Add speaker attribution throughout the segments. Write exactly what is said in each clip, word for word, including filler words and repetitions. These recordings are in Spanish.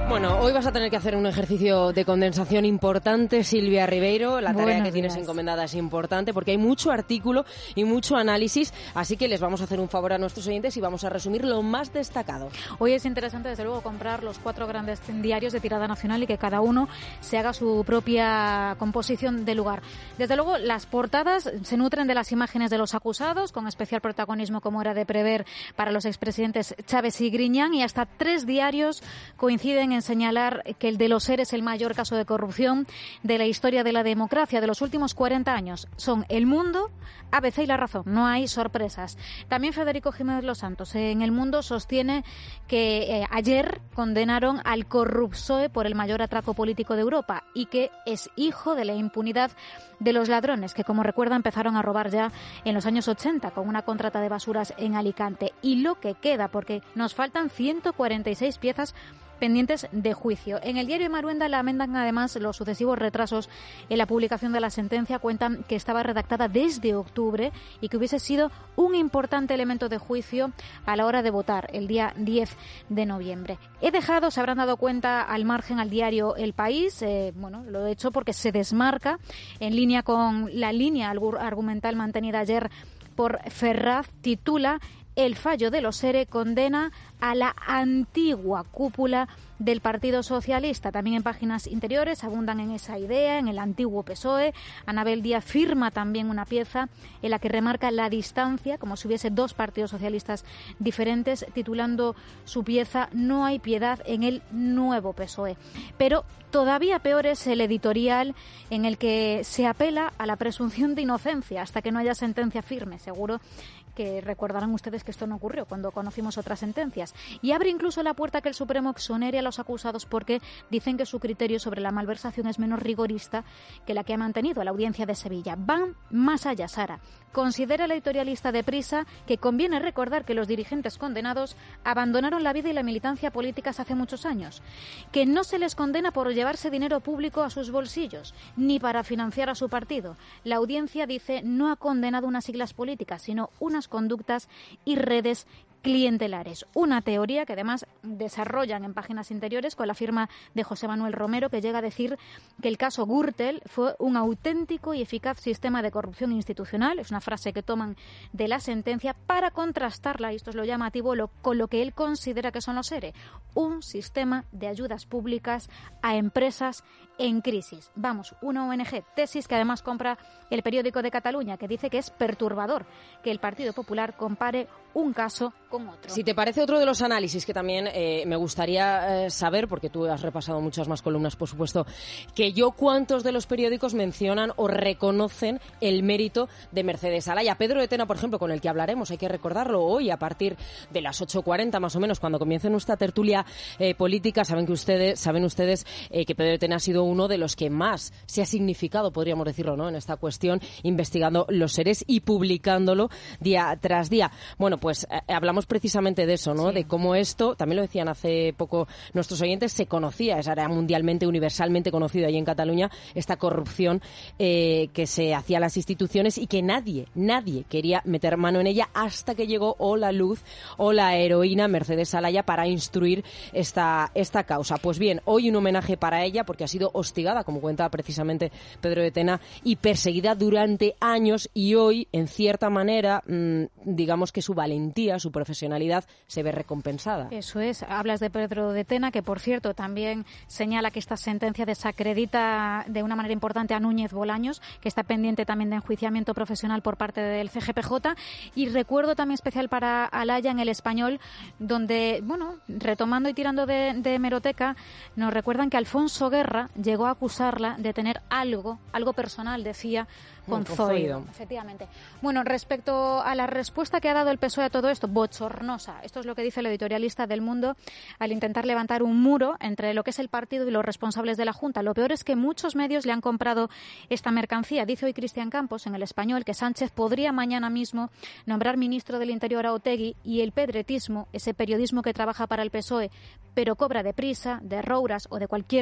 Speaker 1: Bueno, hoy vas a tener que hacer un ejercicio de condensación importante, Silvia Ribeiro. La tarea
Speaker 2: Buenos
Speaker 1: que tienes
Speaker 2: días.
Speaker 1: encomendada es importante porque hay mucho artículo y mucho análisis, así que les vamos a hacer un favor a nuestros oyentes y vamos a resumir lo más destacado.
Speaker 2: Hoy es interesante, desde luego, comprar los cuatro grandes diarios de tirada nacional y que cada uno se haga su propia composición de lugar. Desde luego, las portadas se nutren de las imágenes de los acusados, con especial protagonismo, como era de prever, para los expresidentes Chávez y Griñán, y hasta tres diarios coinciden en señalar que el de los ERE es el mayor caso de corrupción de la historia de la democracia de los últimos cuarenta años. Son El Mundo, A B C y La Razón. No hay sorpresas. También Federico Jiménez Los Santos en El Mundo sostiene que eh, ayer condenaron al corrupsoe por el mayor atraco político de Europa y que es hijo de la impunidad de los ladrones, que, como recuerda, empezaron a robar ya en los años ochenta con una contrata de basuras en Alicante. Y lo que queda, porque nos faltan ciento cuarenta y seis piezas pendientes de juicio. En el diario de Maruenda lamentan además los sucesivos retrasos en la publicación de la sentencia. Cuentan que estaba redactada desde octubre y que hubiese sido un importante elemento de juicio a la hora de votar el día diez de noviembre. He dejado, se habrán dado cuenta, al margen al diario El País. Eh, bueno, lo he hecho porque se desmarca en línea con la línea argumental mantenida ayer por Ferraz. Titula: El fallo de los ERE condena a la antigua cúpula del Partido Socialista. También en páginas interiores abundan en esa idea, en el antiguo P S O E. Anabel Díaz firma también una pieza en la que remarca la distancia, como si hubiese dos partidos socialistas diferentes, titulando su pieza No hay piedad en el nuevo P S O E. Pero todavía peor es el editorial en el que se apela a la presunción de inocencia hasta que no haya sentencia firme. Seguro que recordarán ustedes que esto no ocurrió cuando conocimos otras sentencias. Y abre incluso la puerta a que el Supremo exonere a los acusados porque dicen que su criterio sobre la malversación es menos rigorista que la que ha mantenido la Audiencia de Sevilla. Van más allá, Sara. Considera el editorialista de Prisa que conviene recordar que los dirigentes condenados abandonaron la vida y la militancia políticas hace muchos años, que no se les condena por llevarse dinero público a sus bolsillos, ni para financiar a su partido. La Audiencia, dice, no ha condenado unas siglas políticas, sino unas conductas y redes clientelares. Una teoría que además desarrollan en páginas interiores con la firma de José Manuel Romero, que llega a decir que el caso Gürtel fue un auténtico y eficaz sistema de corrupción institucional. Es una frase que toman de la sentencia para contrastarla, y esto es lo llamativo, lo, con lo que él considera que son los ERE, un sistema de ayudas públicas a empresas en crisis. Vamos, una O N G, tesis que además compra El Periódico de Cataluña, que dice que es perturbador que el Partido Popular compare un caso con otro.
Speaker 1: Si te parece, otro de los análisis que también eh, me gustaría eh, saber, porque tú has repasado muchas más columnas, por supuesto, que yo, ¿cuántos de los periódicos mencionan o reconocen el mérito de Mercedes Alaya? Pedro de Tena, por ejemplo, con el que hablaremos, hay que recordarlo, hoy a partir de las ocho cuarenta más o menos, cuando comience nuestra tertulia eh, política. Saben que ustedes, saben ustedes eh, que Pedro de Tena ha sido uno de los que más se ha significado, podríamos decirlo, ¿no?, en esta cuestión, investigando los ERES y publicándolo día tras día. Bueno, pues eh, hablamos precisamente de eso, ¿no? Sí. De cómo esto, también lo decían hace poco nuestros oyentes, se conocía, era mundialmente, universalmente conocido ahí en Cataluña, esta corrupción eh, que se hacía a las instituciones y que nadie, nadie quería meter mano en ella hasta que llegó o la luz o la heroína Mercedes Alaya para instruir esta, esta causa. Pues bien, hoy un homenaje para ella porque ha sido hostigada, como cuenta precisamente Pedro de Tena, y perseguida durante años, y hoy, en cierta manera, mmm, digamos que su valentía, su profesionalidad se ve recompensada.
Speaker 2: Eso es. Hablas de Pedro de Tena, que por cierto también señala que esta sentencia desacredita de una manera importante a Núñez Bolaños, que está pendiente también de enjuiciamiento profesional por parte del C G P J. Y recuerdo también especial para Alaya en El Español, donde, bueno, retomando y tirando de, de hemeroteca, nos recuerdan que Alfonso Guerra llegó a acusarla de tener algo, algo personal, decía, con Zoido. Efectivamente. Bueno, respecto a la respuesta que ha dado el P S O E a todo esto, bochornosa. Esto es lo que dice el editorialista del Mundo al intentar levantar un muro entre lo que es el partido y los responsables de la Junta. Lo peor es que muchos medios le han comprado esta mercancía. Dice hoy Cristian Campos en El Español que Sánchez podría mañana mismo nombrar ministro del Interior a Otegi, y el pedretismo, ese periodismo que trabaja para el P S O E, pero cobra de Prisa, de Rouras o de cualquier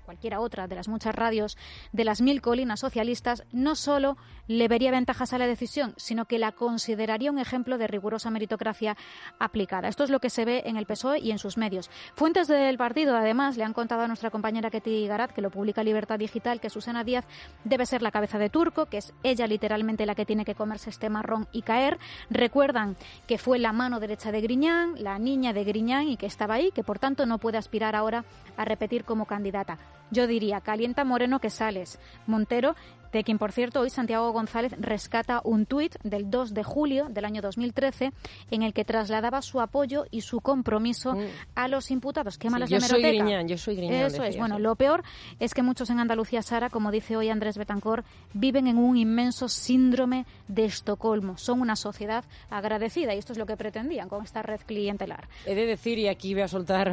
Speaker 2: cualquiera otra de las muchas radios de las mil colinas socialistas, no solo le vería ventajas a la decisión, sino que la consideraría un ejemplo de rigurosa meritocracia aplicada. Esto es lo que se ve en el P S O E y en sus medios. Fuentes del partido, además, le han contado a nuestra compañera Ketty Garat, que lo publica Libertad Digital, que Susana Díaz debe ser la cabeza de turco, que es ella literalmente la que tiene que comerse este marrón y caer. Recuerdan que fue la mano derecha de Griñán, la niña de Griñán, y que estaba ahí, que por tanto no puede aspirar ahora a repetir como candidata. Yo diría, calienta Moreno que sales. Montero, de quien, por cierto, hoy Santiago González rescata un tuit del dos de julio del año dos mil trece en el que trasladaba su apoyo y su compromiso mm. a los imputados. Qué malas
Speaker 1: sí, yo
Speaker 2: de hemeroteca.
Speaker 1: Soy Griñán, yo soy Griñán.
Speaker 2: Eso es. Bueno, lo peor es que muchos en Andalucía, Sara, como dice hoy Andrés Betancor, viven en un inmenso síndrome de Estocolmo. Son una sociedad agradecida y esto es lo que pretendían con esta red clientelar.
Speaker 1: He de decir, y aquí voy a soltar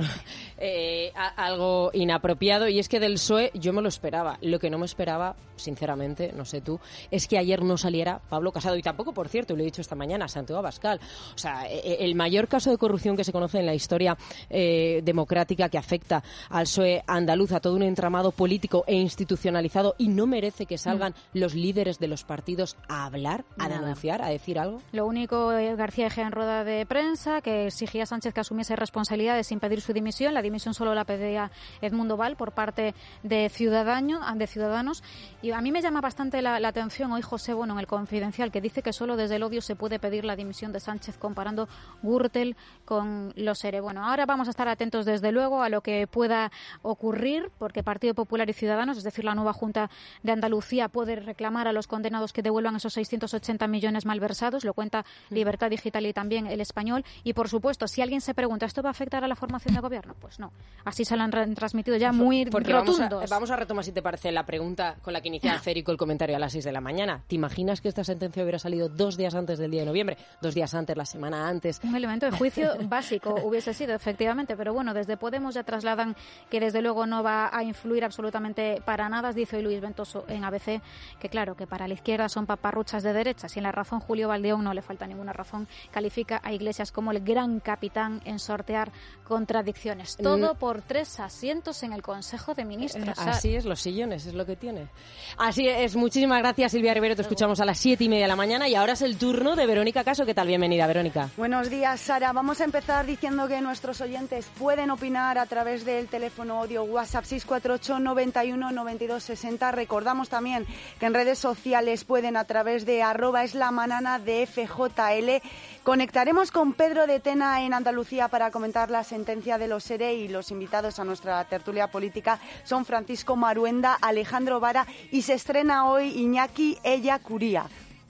Speaker 1: eh, a, algo inapropiado, y es que del P S O E yo me lo esperaba. Lo que no me esperaba, sinceramente, no sé tú, es que ayer no saliera Pablo Casado, y tampoco, por cierto, y lo he dicho esta mañana, Santiago Abascal. O sea, el mayor caso de corrupción que se conoce en la historia eh, democrática que afecta al P S O E andaluz, a todo un entramado político e institucionalizado, y no merece que salgan mm. los líderes de los partidos a hablar, a Nada. denunciar, a decir algo.
Speaker 2: Lo único, eh, García Egea en rueda de prensa, que exigía a Sánchez que asumiese responsabilidades sin pedir su dimisión. La dimisión solo la pedía Edmundo Val por parte de, Ciudadano, de Ciudadanos. Y a mí me llama bastante la, la atención hoy José Bono en el Confidencial, que dice que solo desde el odio se puede pedir la dimisión de Sánchez, comparando Gürtel con los ERE. Bueno, ahora vamos a estar atentos desde luego a lo que pueda ocurrir, porque Partido Popular y Ciudadanos, es decir, la nueva Junta de Andalucía, puede reclamar a los condenados que devuelvan esos seiscientos ochenta millones malversados, lo cuenta Libertad Digital y también El Español. Y por supuesto, si alguien se pregunta, ¿esto va a afectar a la formación de gobierno? Pues no, así se lo han re- transmitido ya muy
Speaker 1: porque
Speaker 2: rotundos.
Speaker 1: Vamos a, vamos a retomar, si te parece, la pregunta con la que inicia Férico el comentario a las seis de la mañana. ¿Te imaginas que esta sentencia hubiera salido dos días antes del día de noviembre? Dos días antes, la semana antes.
Speaker 2: Un elemento de juicio básico hubiese sido, efectivamente, pero bueno, desde Podemos ya trasladan que desde luego no va a influir absolutamente para nada. Dice hoy Luis Ventoso en A B C que claro, que para la izquierda son paparruchas de derechas, y en La Razón Julio Valdeón no le falta ninguna razón. Califica a Iglesias como el gran capitán en sortear contradicciones. Todo mm. por tres asientos en el Consejo de Ministros.
Speaker 1: Eh, así es, los sillones, es lo que tiene. Así es, muchísimas gracias, Silvia Rivero. Te escuchamos a las siete y media de la mañana, y ahora es el turno de Verónica Caso. ¿Qué tal? Bienvenida, Verónica.
Speaker 3: Buenos días, Sara. Vamos a empezar diciendo que nuestros oyentes pueden opinar a través del teléfono audio WhatsApp seis cuatro ocho, noventa y uno, noventa y dos, sesenta. Recordamos también que en redes sociales pueden a través de arroba es la manana de F J L. Conectaremos con Pedro de Tena en Andalucía para comentar la sentencia de los ERE, y los invitados a nuestra tertulia política son Francisco Maruenda, Alejandro Vara, y se estrena hoy Iñaki Ella Curía.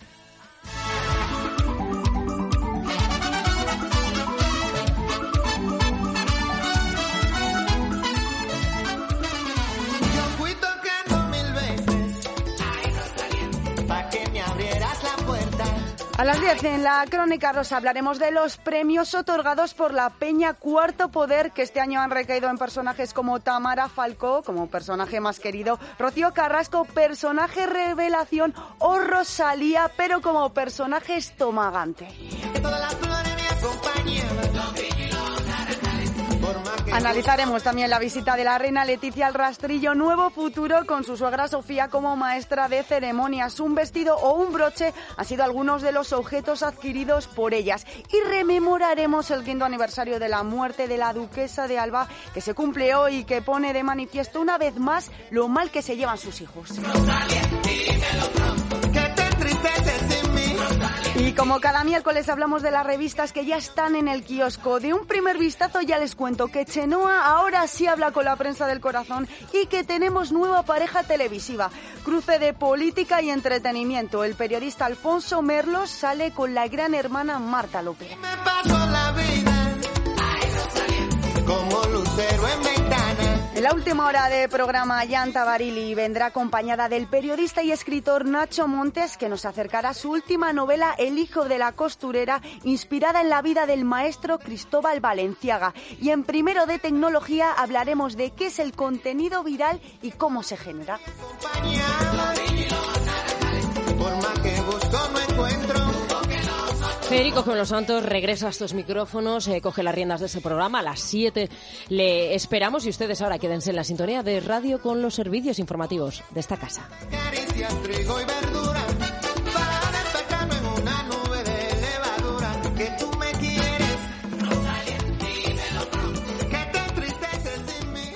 Speaker 3: A las diez en la Crónica Rosa hablaremos de los premios otorgados por la Peña Cuarto Poder, que este año han recaído en personajes como Tamara Falcó, como personaje más querido, Rocío Carrasco, personaje revelación, o Rosalía, pero como personaje estomagante. Analizaremos también la visita de la reina Leticia al Rastrillo Nuevo Futuro con su suegra Sofía como maestra de ceremonias. Un vestido o un broche han sido algunos de los objetos adquiridos por ellas. Y rememoraremos el quinto aniversario de la muerte de la duquesa de Alba, que se cumple hoy y que pone de manifiesto una vez más lo mal que se llevan sus hijos. Y como cada miércoles hablamos de las revistas que ya están en el kiosco. De un primer vistazo ya les cuento que Chenoa ahora sí habla con la prensa del corazón y que tenemos nueva pareja televisiva. Cruce de política y entretenimiento. El periodista Alfonso Merlos sale con la gran hermana Marta López.
Speaker 4: Me paso la vida, ay, Rosalía, como lucero en ventana.
Speaker 3: En la última hora de programa, Yanta Barili vendrá acompañada del periodista y escritor Nacho Montes, que nos acercará su última novela, El hijo de la costurera, inspirada en la vida del maestro Cristóbal Valenciaga. Y en Primero de Tecnología hablaremos de qué es el contenido viral y cómo se genera.
Speaker 4: Por más que busco no encuentro.
Speaker 1: Federico Con los Santos regresa a estos micrófonos, eh, coge las riendas de ese programa. A las siete le esperamos y ustedes ahora quédense en la sintonía de radio con los servicios informativos de esta casa.
Speaker 4: Caricias, trigo y verdura, para despertarme en una nube de levadura. Que tú me quieres, Rosalía, dímelo pronto. Que te entristeces sin mí.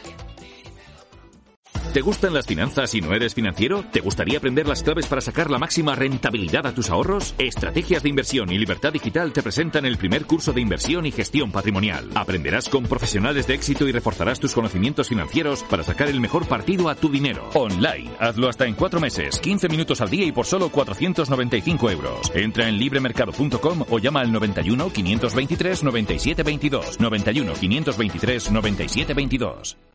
Speaker 5: ¿Te gustan las finanzas y no eres financiero? ¿Te gustaría aprender las claves para sacar la máxima rentabilidad a tus ahorros? Estrategias de Inversión y Libertad Digital te presentan el primer curso de inversión y gestión patrimonial. Aprenderás con profesionales de éxito y reforzarás tus conocimientos financieros para sacar el mejor partido a tu dinero. Online. Hazlo hasta en cuatro meses, quince minutos al día y por solo cuatrocientos noventa y cinco euros. Entra en libremercado punto com o llama al noventa y uno, quinientos veintitrés, noventa y siete veintidós. noventa y uno, quinientos veintitrés, noventa y siete veintidós.